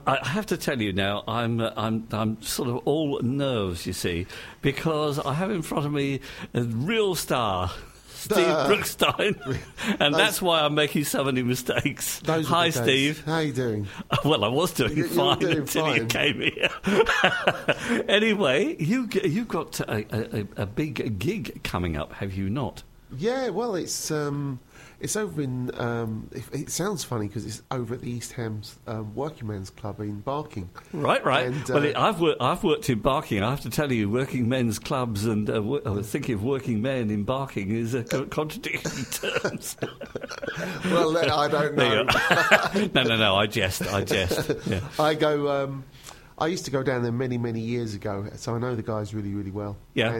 I have to tell you now, I'm sort of all nerves, you see, because I have in front of me a real star, Steve Brookstein, and that's why I'm making so many mistakes. Hi, Steve. How are you doing? Well, I was doing fine until you came here. Anyway, you've got a big gig coming up, have you not? Yeah, well, it's over in. It sounds funny because it's over at the East Hams Working Men's Club in Barking. Right. And, well, I've worked in Barking. I have to tell you, working men's clubs and thinking of working men in Barking is contradictory terms. Well, I don't know. No. I jest. Yeah. I go. I used to go down there many, many years ago, so I know the guys really, really well. Yeah.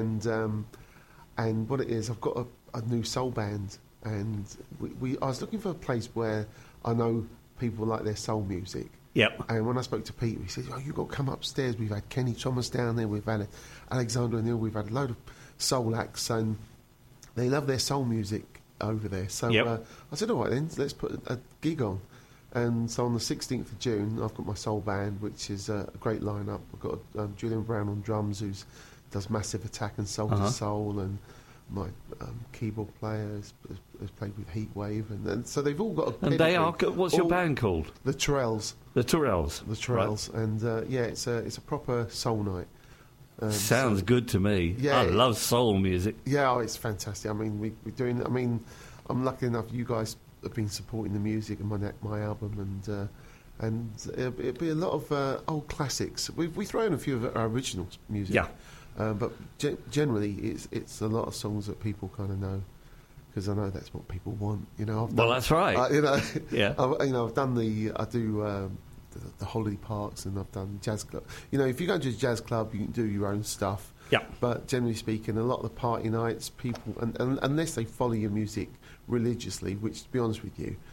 And what it is, I've got a new soul band. And I was looking for a place where I know people like their soul music. Yep. And when I spoke to Peter, he said, you've got to come upstairs. We've had Kenny Thomas down there. We've had Alexander O'Neill. We've had a load of soul acts. And they love their soul music over there. So I said, all right, then, let's put a gig on. And so on the 16th of June, I've got my soul band, which is a great lineup. I've got Julian Brown on drums, who does Massive Attack and Soul to Soul, and my keyboard player has played with Heatwave, and so they've all got a pedigree. And they are. What's your band called? The Terrells. The Terrells. The Terrells, right. And it's a proper soul night. Sounds good to me. Yeah, I love soul music. Yeah, it's fantastic. I mean, we're doing. I mean, I'm lucky enough. You guys have been supporting the music and my album, and it'll be a lot of old classics. We throw in a few of our original music. Yeah. But generally, it's a lot of songs that people kind of know, because I know that's what people want. That's right. Yeah. I've done I do the holiday parks, and I've done jazz club. If you go to a jazz club, you can do your own stuff. Yeah. But generally speaking, a lot of the party nights, people, and unless they follow your music religiously, which, to be honest with you,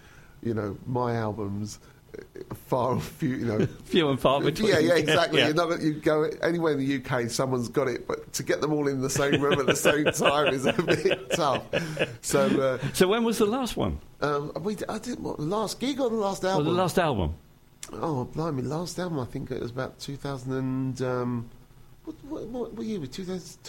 my albums. Far few, few and far between. Yeah, exactly. Yeah. You go anywhere in the UK, someone's got it, but to get them all in the same room at the same time is a bit tough. So when was the last one? I did the last gig or the last album? Well, the last album. Oh, blimey! Last album, I think it was about 2000 and. What year was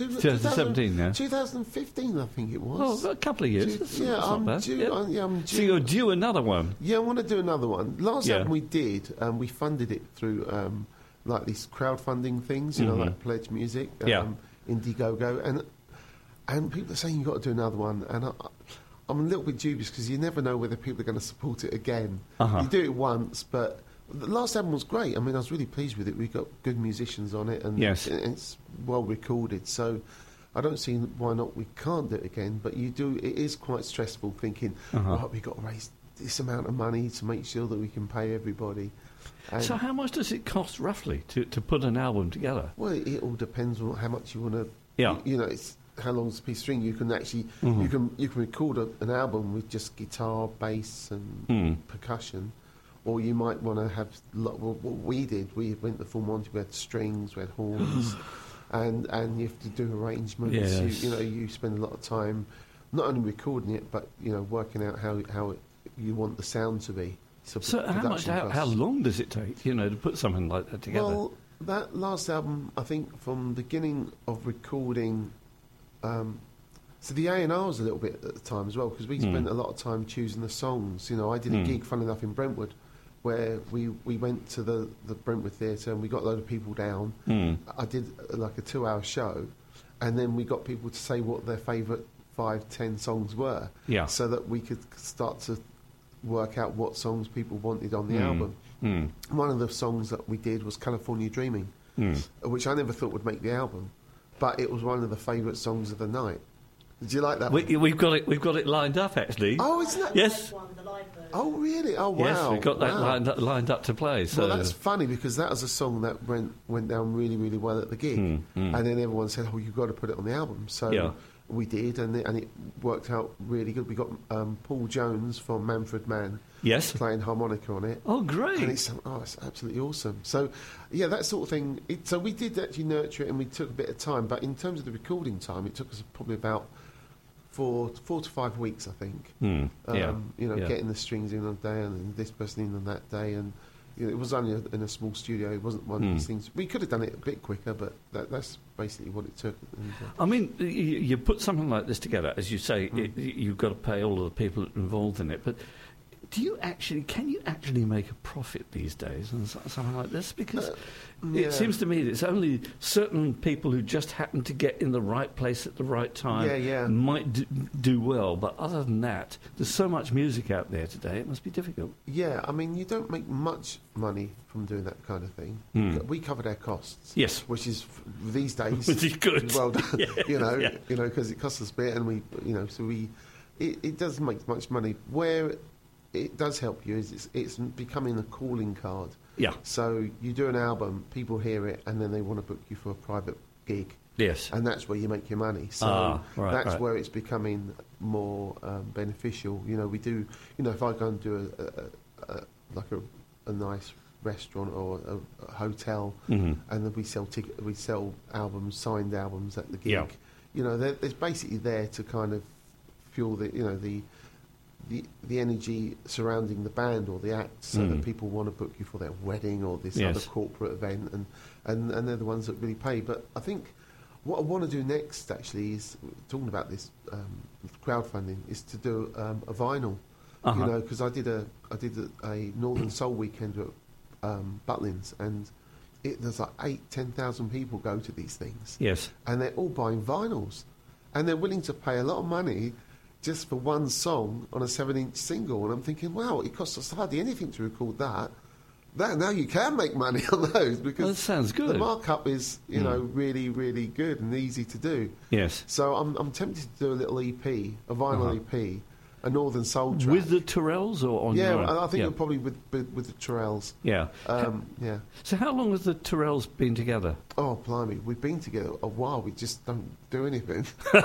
2017 now? 2015, I think it was. Oh, a couple of years. I'm due. I'm due. So you're due another one? Yeah, I want to do another one. Last album we did, we funded it through like these crowdfunding things, like Pledge Music, Indiegogo, and people are saying you've got to do another one, and I'm a little bit dubious because you never know whether people are going to support it again. You do it once, but. The last album was great. I mean, I was really pleased with it. We got good musicians on it, and it's well recorded. So I don't see why not we can't do it again. But you do. It is quite stressful thinking, we've got to raise this amount of money to make sure that we can pay everybody. And so how much does it cost roughly to put an album together? Well, it all depends on how much you want to. Yeah. It's how long's a piece of string. You can actually you can record an album with just guitar, bass, and percussion. Or you might want to have what we did. We went the full Monty. We had strings, we had horns, and you have to do arrangements. Yes. You spend a lot of time not only recording it, but working out how you want the sound to be. So how long does it take? To put something like that together. Well, that last album, I think, from the beginning of recording. So the A&R was a little bit at the time as well, because we spent a lot of time choosing the songs. I did a gig, fun enough, in Brentwood, where we went to the Brentwood Theatre and we got a load of people down. I did like a 2-hour show, and then we got people to say what their favourite 5-10 songs were, so that we could start to work out what songs people wanted on the album. One of the songs that we did was California Dreaming, which I never thought would make the album, but it was one of the favourite songs of the night. Did you like that? We've got it lined up, actually. Oh, isn't that? Yes. Oh, really? Oh, wow. Yes, we've got that lined up to play. So. Well, that's funny, because that was a song that went down really, really well at the gig. And then everyone said, you've got to put it on the album. So we did, and it worked out really good. We got Paul Jones from Manfred Mann playing harmonica on it. Oh, great. And it's absolutely awesome. So, that sort of thing. So we did actually nurture it, and we took a bit of time. But in terms of the recording time, it took us probably about 4 to 5 weeks, I think. Getting the strings in on a day and this person in on that day, and it was only in a small studio. It wasn't one of these things. We could have done it a bit quicker, but that's basically what it took. And, I mean, you put something like this together, as you say, you've got to pay all of the people involved in it, but can you actually make a profit these days on something like this? Because it seems to me that it's only certain people who just happen to get in the right place at the right time might do well. But other than that, there's so much music out there today, it must be difficult. Yeah, I mean, you don't make much money from doing that kind of thing. We covered our costs. Yes. Which is, these days... Which is good. Well done, because it costs us a bit, and it doesn't make much money. Where it does help you is it's becoming a calling card. Yeah. So you do an album, people hear it, and then they want to book you for a private gig. Yes. And that's where you make your money. So that's where it's becoming more beneficial. We do, if I go and do a nice restaurant or a hotel, and then we sell albums, signed albums at the gig. Yeah. There's basically there to kind of fuel the energy surrounding the band or the act, so that people want to book you for their wedding or this other corporate event, and they're the ones that really pay. But I think what I want to do next, actually, is talking about this crowdfunding, is to do a vinyl. Because I did a Northern Soul weekend at Butlins, and there's like 10,000 people go to these things. Yes, and they're all buying vinyls, and they're willing to pay a lot of money just for one song on a 7-inch single. And I'm thinking, wow, it costs us hardly anything to record that. Now you can make money on those, because that sounds good. The markup is, really, really good and easy to do. Yes. So I'm tempted to do a little EP, a vinyl EP, a Northern Soul track. With the Tyrrells or on your own? I think probably with the Tyrrells. Yeah. Yeah. So how long has the Tyrrells been together? Oh, blimey, we've been together a while. We just don't do anything.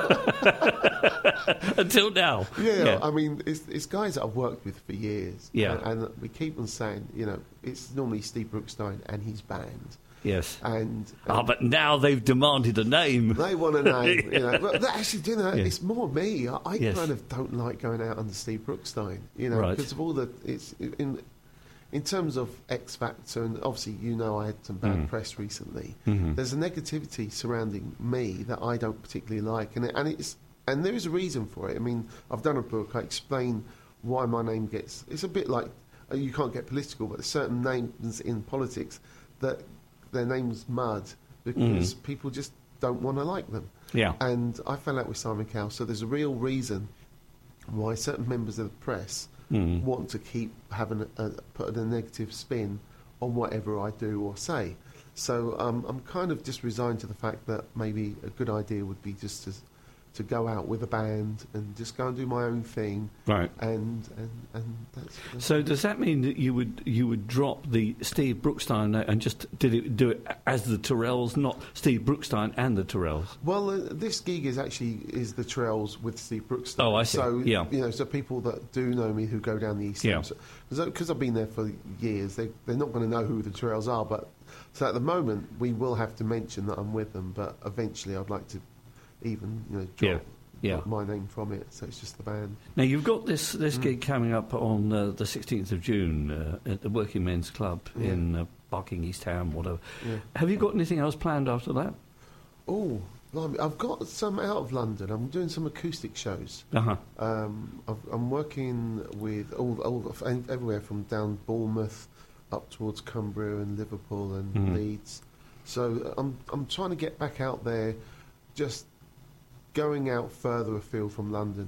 Until now. Yeah, I mean, it's guys that I've worked with for years. Yeah. And we keep on saying, it's normally Steve Brookstein and his band. Yes. And but now they've demanded a name. They want a name. But actually, it's more me. I kind of don't like going out under Steve Brookstein, because of all it's in terms of X Factor, and obviously, I had some bad press recently. There's a negativity surrounding me that I don't particularly like, and there is a reason for it. I mean, I've done a book. I explain why my name gets. It's a bit like you can't get political, but there's certain names in politics that their name's mud because people just don't want to like them. Yeah. And I fell out with Simon Cowell, so there's a real reason why certain members of the press want to keep having putting a negative spin on whatever I do or say. So I'm kind of just resigned to the fact that maybe a good idea would be just to go out with a band and just go and do my own thing. Right. And that's so does that mean that you would drop the Steve Brookstein note and just do it as the Tyrrells, not Steve Brookstein and the Tyrrells? Well, this gig is the Tyrrells with Steve Brookstein. Oh, I see. So so people that do know me who go down the East End, because I've been there for years, they're not going to know who the Tyrrells are. But so at the moment we will have to mention that I'm with them, but eventually I'd like to even drop my name from it, so it's just the band. Now you've got this gig coming up on the 16th of June at the Working Men's Club in Barking, East Ham, whatever. Yeah. Have you got anything else planned after that? Oh, I've got some out of London. I'm doing some acoustic shows. I'm working with everywhere from down Bournemouth up towards Cumbria and Liverpool and Leeds. So I'm trying to get back out there, just going out further afield from London,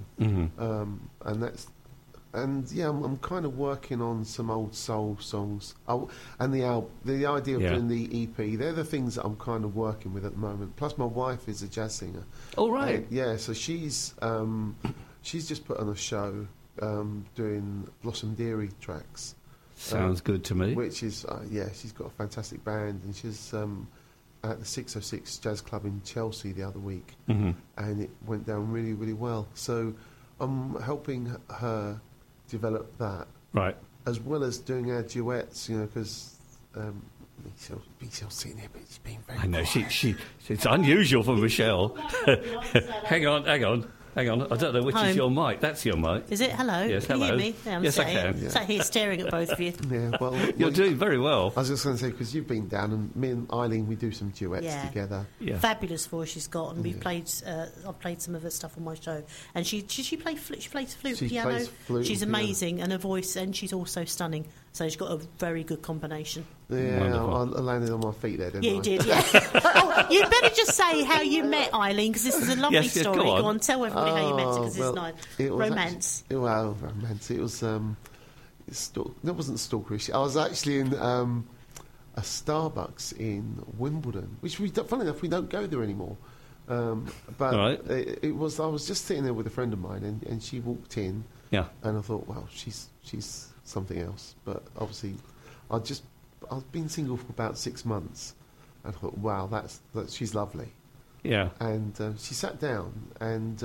I'm kind of working on some old soul songs. And the idea of doing the EP, they're the things that I'm kind of working with at the moment. Plus, my wife is a jazz singer. Oh, right. So she's just put on a show doing Blossom Dearie tracks. Sounds good to me. Which is she's got a fantastic band, and she's at the 606 Jazz Club in Chelsea the other week, and it went down really, really well. So I'm helping her develop that, right, as well as doing our duets, because Michelle's sitting here, but she's been very quiet. It's unusual for Michelle. Hang on. Hang on, I don't know which Home. is your mic. That's your mic. Is it? Hello? Yes, can hello. you hear me? Yeah, I'm Yes, I sat can. Here, sat here staring at both of you. Yeah, well, You're doing very well. I was just going to say, because you've been down, and me and Eileen, we do some duets Yeah. together. Yeah. Fabulous voice she's got, and we've played. I've played some of her stuff on my show, and she plays flute. She plays flute, She piano. plays flute She's and piano. amazing, and her voice, and she's also stunning. So she's got a very good combination. Yeah, Wonderful. I landed on my feet there, didn't Yeah, I? you did. Yeah. Oh, you better just say how you met Eileen, because this is a lovely Yes, yes, story. go on. Go on, tell everybody how you met her, because well, it's nice. it was Romance. Romance. It was that wasn't stalkerish. I was actually in a Starbucks in Wimbledon, which funny enough we don't go there anymore. But Right. it was. I was just sitting there with a friend of mine, and she walked in, Yeah. and I thought, well, she's something else. But obviously, I've been single for about 6 months, and I thought, wow, she's lovely. Yeah. And she sat down, and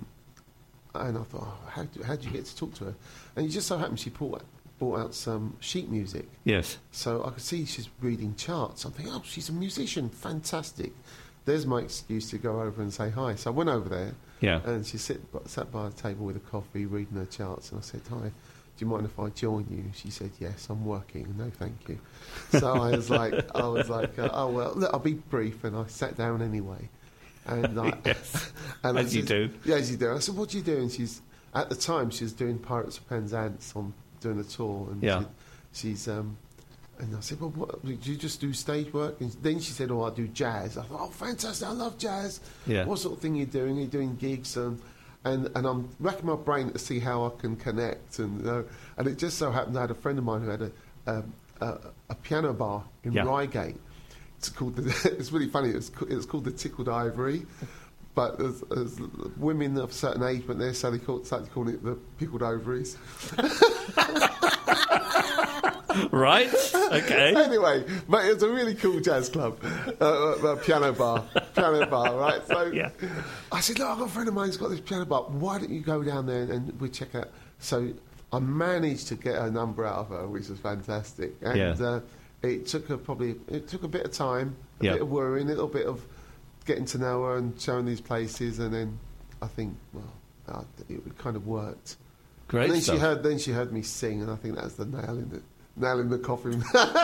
I thought, oh, how do you get to talk to her? And it just so happened she brought out some sheet music. Yes. So I could see she's reading charts. I'm thinking, oh, she's a musician, fantastic. There's my excuse to go over and say hi. So I went over there, Yeah. and she sat by a table with a coffee, reading her charts, and I said, hi, do you mind if I join you? She said, yes, I'm working. No, thank you. So I was like, oh, well, look, I'll be brief, and I sat down anyway. And Yes. and As you do. Yeah, as you do. I said, what do you do? And at the time, she was doing Pirates of Penzance doing a tour. And Yeah. she's and I said, well, what, do you just do stage work? And then she said, oh, I do jazz. I thought, oh, fantastic, I love jazz. Yeah. What sort of thing are you doing? Are you doing gigs? And I'm racking my brain to see how I can connect. And it just so happened I had a friend of mine who had a piano bar in Yeah. Reigate. It's called it's really funny. It's called the Tickled Ivory, but as women of a certain age went there, so they started calling it the Pickled Ovaries. Right. Okay. Anyway, but it was a really cool jazz club, piano bar, right? So Yeah. I said, look, I've got a friend of mine who's got this piano bar. Why don't you go down there and we check out? So I managed to get her number out of her, which was fantastic. And Yeah. it took a bit of time, a Yeah. bit of worrying, a little bit of getting to know her and showing these places, and then I think, well, it kind of worked. Great And then stuff. she heard me sing, and I think that's the nail in the coffin.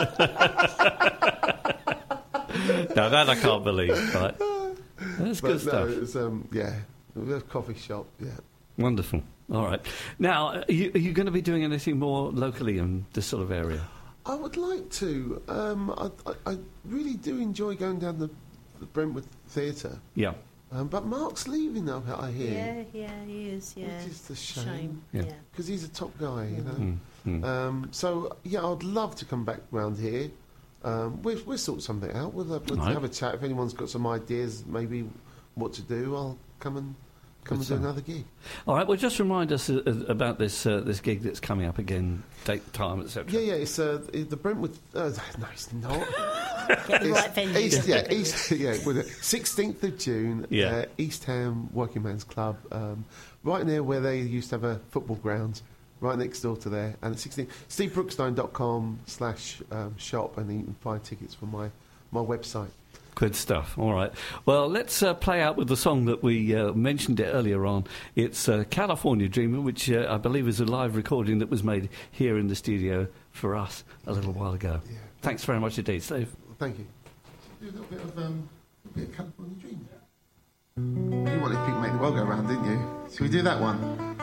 Now that I can't believe. Right. That's good stuff. No, it was, it was a coffee shop, yeah. Wonderful. All right. Now, are you going to be doing anything more locally in this sort of area? I would like to. I really do enjoy going down the Brentwood Theatre. Yeah. But Mark's leaving now, I hear. Yeah, he is. Yeah, Which is a shame. Yeah. Yeah. Because he's a top guy, you know. Mm. So, yeah, I'd love to come back round here. We'll sort something out. We'll Right. have a chat. If anyone's got some ideas, maybe what to do, I'll come and do stuff. another gig. All right. Well, just remind us about this gig that's coming up again, date, time, etc. Yeah, it's the Brentwood... no, it's not. Get the right venue. With the 16th of June, Yeah. East Ham Working Man's Club, right near where they used to have a football ground, right next door to there. And it's stevebrookstein.com/shop, and you can find tickets from my website. Good stuff. All right. Well, let's play out with the song that we mentioned it earlier on. It's California Dreamer, which I believe is a live recording that was made here in the studio for us a little while ago. Yeah. Thanks very much indeed, Steve. Thank you. Do a little bit of California Dream. You wanted Pink Make the World Go Round, didn't you? Should we do that one?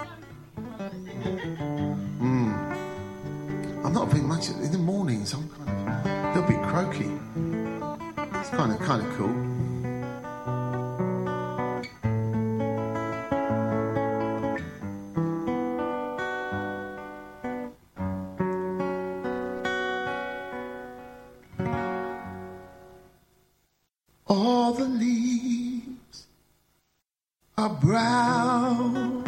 I'm not being much in the mornings. I'm kind of a little bit croaky. It's kind of cool. All the leaves are brown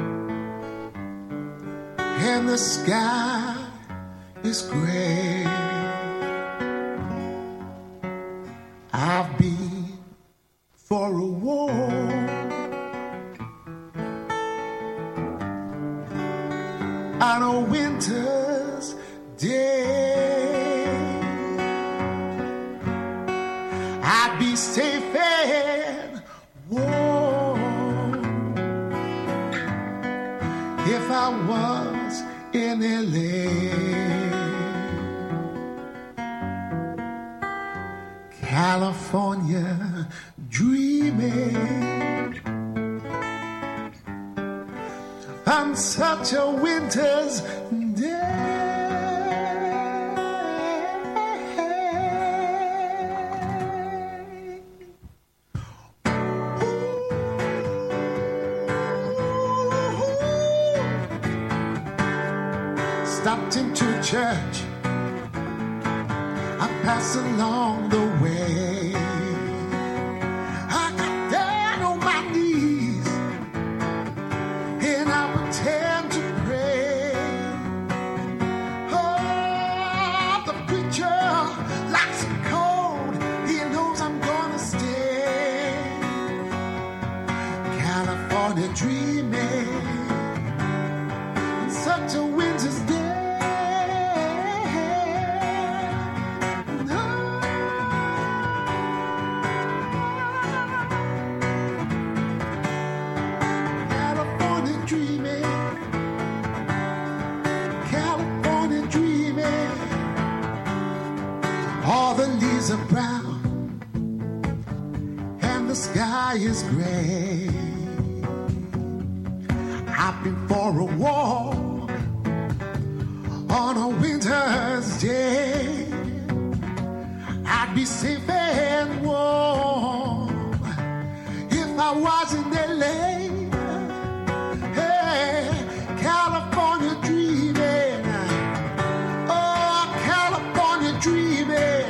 and the sky is gray. I've been for a walk on a winter's day. I'd be safe and warm I was in L.A. California dreaming on such a winter's day. Stopped into church, I passed along the way. I got down on my knees and I pretend to pray. Oh, the preacher likes it cold, he knows I'm gonna stay. California dreaming on such a winter's day. Are brown and the sky is gray. I've been for a walk on a winter's day. I'd be safe and warm if I was in LA. Hey, California dreaming. Oh, California dreaming.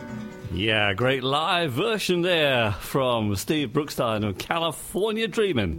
Yeah, great live version there from Steve Brookstein of California Dreamin'.